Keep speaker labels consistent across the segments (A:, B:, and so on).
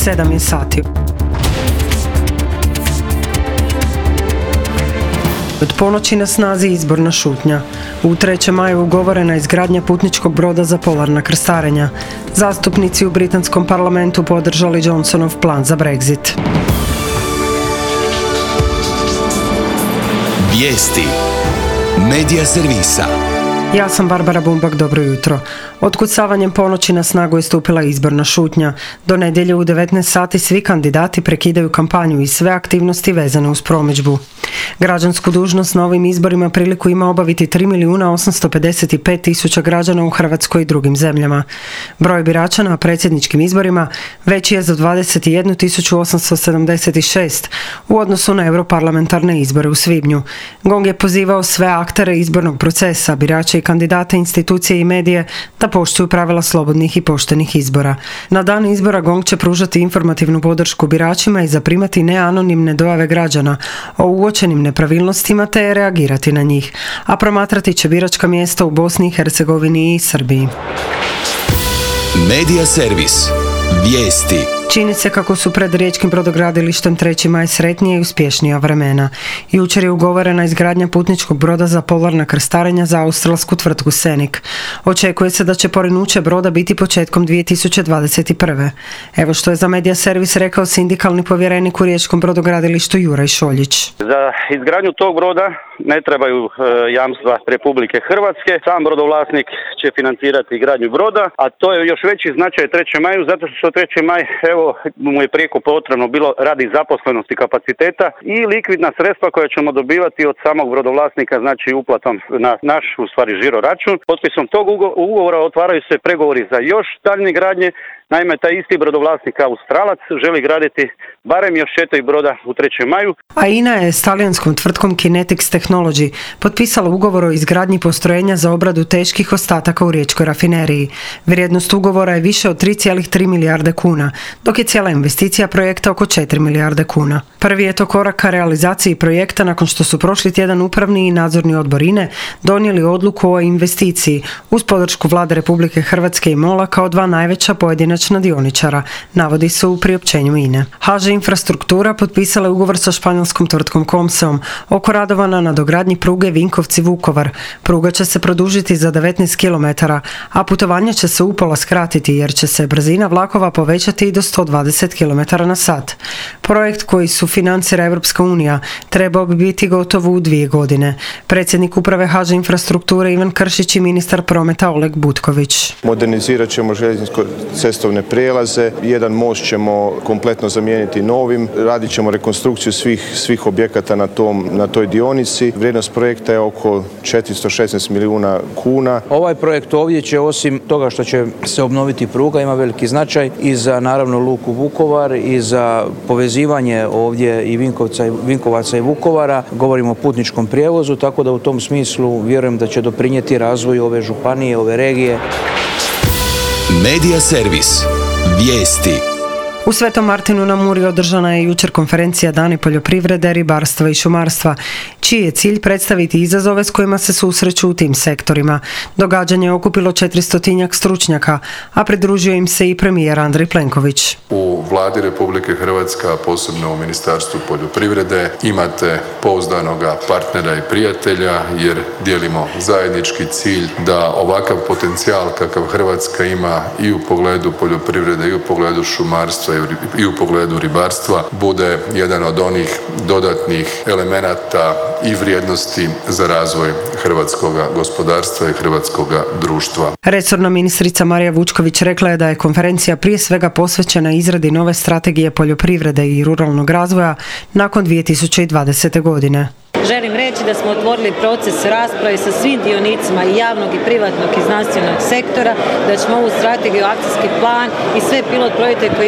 A: 7 je sati. Od ponoći na snazi izborna šutnja. U 3. maju ugovorena izgradnja putničkog broda za polarna krstarenja. Zastupnici u britanskom parlamentu podržali Johnsonov plan za Brexit.
B: Vijesti. Medija servisa.
A: Ja sam Barbara Bumbak, dobro jutro. Otkucavanjem ponoći na snagu je stupila izborna šutnja. Do nedjelje u 19 sati svi kandidati prekidaju kampanju i sve aktivnosti vezane uz promidžbu. Građansku dužnost na ovim izborima priliku ima obaviti 3.855.000 građana u Hrvatskoj i drugim zemljama. Broj birača na predsjedničkim izborima veći je za 21.876 u odnosu na europarlamentarne izbore u svibnju. GONG je pozivao sve aktere izbornog procesa, birače i kandidate, institucije i medije da poštuju pravila slobodnih i poštenih izbora. Na dan izbora GONG će pružati informativnu podršku biračima i zaprimati neanonimne dojave građana o uočenim nepravilnostima te reagirati na njih, a promatrati će biračka mjesta u Bosni i Hercegovini i Srbiji.
B: Medija servis. Vijesti.
A: Čini se kako su pred riječkim brodogradilištem 3. maj sretnije i uspješnija vremena. Jučer je ugovorena izgradnja putničkog broda za polarna krstarenja za australsku tvrtku Senik. Očekuje se da će porinuće broda biti početkom 2021. Evo što je za Medija servis rekao sindikalni povjerenik u riječkom brodogradilištu Juraj Šoljić.
C: Za izgradnju tog broda ne trebaju jamstva Republike Hrvatske. Sam brodovlasnik će financirati gradnju broda, a to je još veći značaj 3. maju, zato što 3. maj mu je prijeko potrebno bilo radi zaposlenosti kapaciteta i likvidna sredstva koja ćemo dobivati od samog brodovlasnika, znači uplatom na naš, u stvari, žiro račun. Potpisom tog ugovora otvaraju se pregovori za još daljnje gradnje. Naime, taj isti brodovlasnik Australac želi graditi barem još 4 broda u 3. maju.
A: A INA je s talijanskom tvrtkom Kinetics Technology potpisala ugovor o izgradnji postrojenja za obradu teških ostataka u riječkoj rafineriji. Vrijednost ugovora je više od 3,3 milijarde kuna, dok je cijela investicija projekta oko 4 milijarde kuna. Prvi je to korak ka realizaciji projekta nakon što su prošli tjedan upravni i nadzorni odbor INE donijeli odluku o investiciji uz podršku Vlade Republike Hrvatske i MOL-a kao dva najveća pojedinačna dioničara, navodi se u priopćenju INE. HŽ Infrastruktura potpisala je ugovor sa španjolskom tvrtkom Comseom oko radova na nadogradnji pruge Vinkovci-Vukovar. Pruga će se produžiti za 19 km, a putovanje će se upola skratiti jer će se brzina vlakova povećati i do 120 km na sat. Projekt koji sufinancira Europska unija trebao bi biti gotov u 2 godine. Predsjednik uprave HŽ Infrastrukture Ivan Kršić i ministar prometa Oleg Butković.
D: Modernizirat ćemo željezničko-cestovne prijelaze, jedan most ćemo kompletno zamijeniti novim, radit ćemo rekonstrukciju svih objekata na toj dionici. Vrijednost projekta je oko 416 milijuna kuna.
E: Ovaj projekt ovdje će, osim toga što će se obnoviti pruga, ima veliki značaj i za naravno luku Vukovar i za povezivanje ovdje i Vinkovaca i Vukovara. Govorimo o putničkom prijevozu, tako da u tom smislu vjerujem da će doprinijeti razvoju ove županije, ove regije.
B: Medija servis. Vijesti.
A: U Svetom Martinu na Muri održana je jučer konferencija Dani poljoprivrede, ribarstva i šumarstva, čiji je cilj predstaviti izazove s kojima se susreću u tim sektorima. Događanje je okupilo 400-tinjak stručnjaka, a pridružio im se i premijer Andrej Plenković.
F: U Vladi Republike Hrvatske, posebno u Ministarstvu poljoprivrede, imate pouzdanoga partnera i prijatelja jer dijelimo zajednički cilj da ovakav potencijal kakav Hrvatska ima i u pogledu poljoprivrede i u pogledu šumarstva i u pogledu ribarstva bude jedan od onih dodatnih elemenata i vrijednosti za razvoj hrvatskog gospodarstva i hrvatskog društva.
A: Resorna ministrica Marija Vučković rekla je da je konferencija prije svega posvećena izradi nove strategije poljoprivrede i ruralnog razvoja nakon 2020. godine.
G: Želim reći da smo otvorili proces rasprave sa svim dionicima i javnog i privatnog i znanstvenog sektora, da ćemo ovu strategiju, akcijski plan i sve pilot projekte koji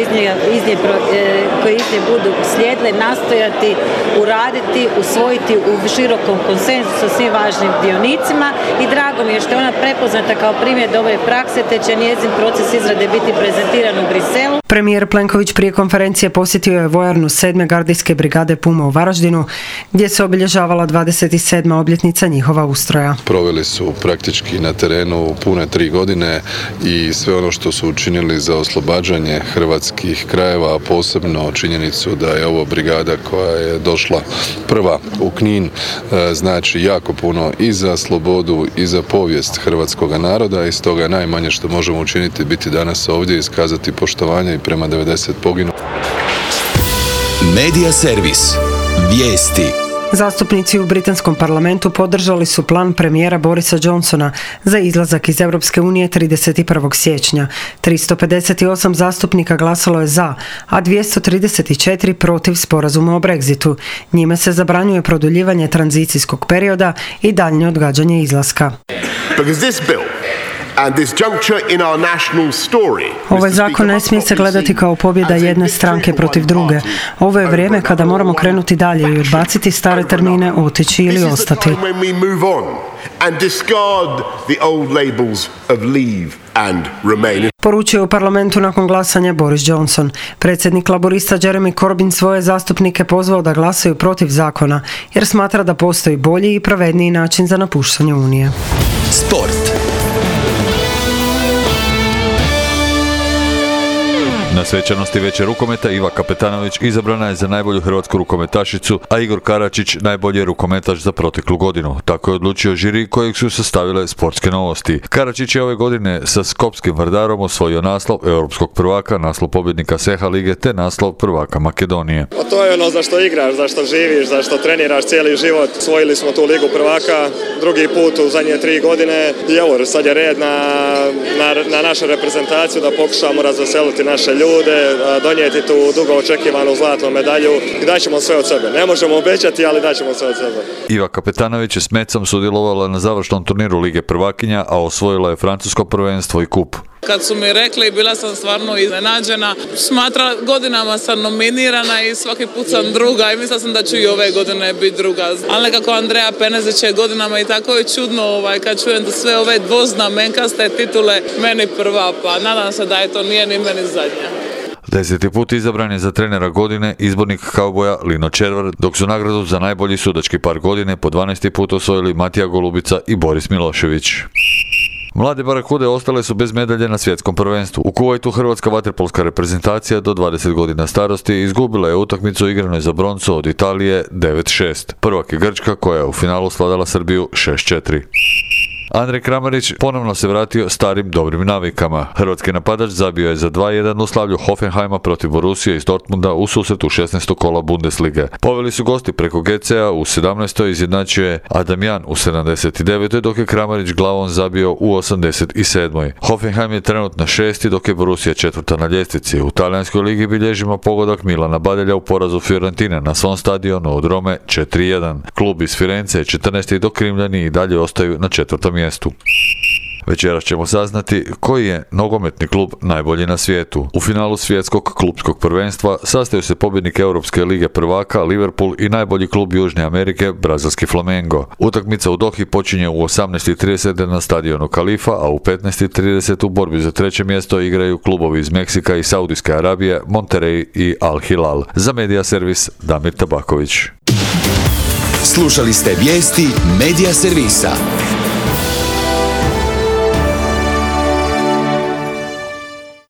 G: iz nje budu slijedile nastojati uraditi, usvojiti u širokom konsenzusu sa svim važnim dionicima i drago mi je što je ona prepoznata kao primjer dobre prakse te će njezin proces izrade biti prezentiran u Briselu.
A: Premijer Plenković prije konferencije posjetio je vojarnu 7. gardijske brigade Puma u Varaždinu, gdje se obilježavala 27. obljetnica njihova ustroja.
F: Proveli su praktički na terenu pune 3 godine i sve ono što su učinili za oslobađanje hrvatskih krajeva, a posebno činjenicu da je ovo brigada koja je došla prva u Knin, znači jako puno i za slobodu i za povijest hrvatskog naroda i stoga je najmanje što možemo učiniti biti danas ovdje i iskazati poštovanje i prema 90 poginulih.
B: Medija servis. Vijesti.
A: Zastupnici u britanskom parlamentu podržali su plan premijera Borisa Johnsona za izlazak iz Europske unije 31. siječnja. 358 zastupnika glasalo je za, a 234 protiv sporazuma o Brexitu. Njime se zabranjuje produljivanje tranzicijskog perioda i daljnje odgađanje izlaska. Ovaj zakon ne smije se gledati kao pobjeda jedne stranke protiv druge. Ovo je vrijeme kada moramo krenuti dalje i odbaciti stare termine, otići ili ostati. Poručio u parlamentu nakon glasanja Boris Johnson. Predsjednik laborista Jeremy Corbyn svoje zastupnike pozvao da glasaju protiv zakona, jer smatra da postoji bolji i pravedniji način za napuštanje Unije.
B: Sport.
H: Na svečanosti Veće rukometa Iva Kapetanović izabrana je za najbolju hrvatsku rukometašicu, a Igor Karačić najbolji rukometaš za proteklu godinu. Tako je odlučio žiri kojeg su sastavile Sportske novosti. Karačić je ove godine sa Skopskim Vardarom osvojio naslov europskog prvaka, naslov pobjednika Seha lige te naslov prvaka Makedonije.
I: To je ono za što igraš, za što živiš, za što treniraš cijeli život. Osvojili smo tu ligu prvaka drugi put u zadnje 3 godine i evo sad je red na našu reprezentaciju da pokušamo razveseliti naše ljude, donijeti tu dugo očekivanu zlatnu medalju i daćemo sve od sebe. Ne možemo obećati, ali daćemo sve od sebe.
H: Iva Kapetanović je s Mecom sudjelovala na završnom turniru Lige prvakinja, a osvojila je francusko prvenstvo i kup.
J: Kad su mi rekli, bila sam stvarno iznenađena. Godinama sam nominirana i svaki put sam druga i mislila sam da ću i ove godine biti druga. Ali nekako Andreja Penezić je godinama i tako je čudno kad čujem da sve ove dvoznamenkaste titule meni prva, pa nadam se da je to nije ni meni zadnja.
H: 10. put izabran je za trenera godine izbornik kauboja Lino Červar, dok su nagradu za najbolji sudački par godine po 12. put osvojili Matija Golubica i Boris Milošević. Mlade barakude ostale su bez medalje na svjetskom prvenstvu. U Kuvajtu hrvatska vaterpolska reprezentacija do 20 godina starosti izgubila je utakmicu igranoj za broncu od Italije 9-6. Prvak je Grčka koja je u finalu svladala Srbiju 6-4. Andrej Kramarić ponovno se vratio starim dobrim navikama. Hrvatski napadač zabio je za 2-1 u slavlju Hoffenheima protiv Borussije iz Dortmunda u susretu 16. kola Bundeslige. Poveli su gosti preko GC-a u 17. izjednačio je Adamjan u 79. dok je Kramarić glavom zabio u 87. Hoffenheim je trenutno 6. dok je Borussija 4. na ljestvici. U talijanskoj ligi bilježimo pogodak Milana Badelja u porazu Fiorentine na svom stadionu od Rome 4-1. Klub iz Firence je 14. dok Rimljani i dalje ostaju na 4. mjestu. Večeras ćemo saznati koji je nogometni klub najbolji na svijetu. U finalu svjetskog klupskog prvenstva sastaju se pobjednik Europske lige prvaka Liverpool i najbolji klub Južne Amerike, brazilski Flamengo. Utakmica u Dohi počinje u 18:30 na stadionu Kalifa, a u 15:30 u borbi za 3. mjesto igraju klubovi iz Meksika i Saudijske Arabije, Monterrey i Al Hilal. Za Medija servis Damir Tabaković.
B: Slušali ste vijesti Medija servisa.